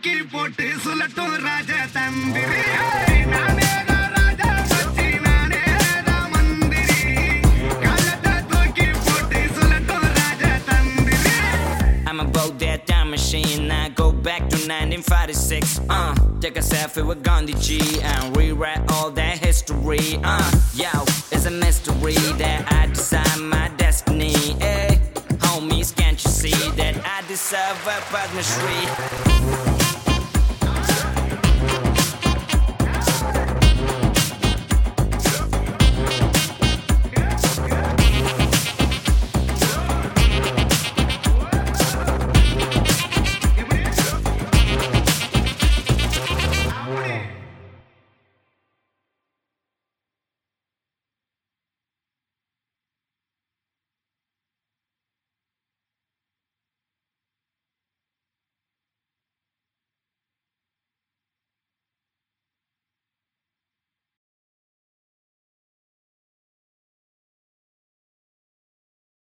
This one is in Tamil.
தூக்கி போட்டு சுலட்டும் ராஜ தந்திரி நானேதான் ராஜா வச்சி நானேதான் மந்திரி காலத்தை தூக்கி போட்டு சுலட்டும் ராஜ தந்திரி I'm about that time machine. I go back to 1956. Take a selfie with Gandhi G and rewrite all that history. Yo, it's a mystery that I decide my destiny. Hey, homies, can't you see that I deserve a Padma Shri?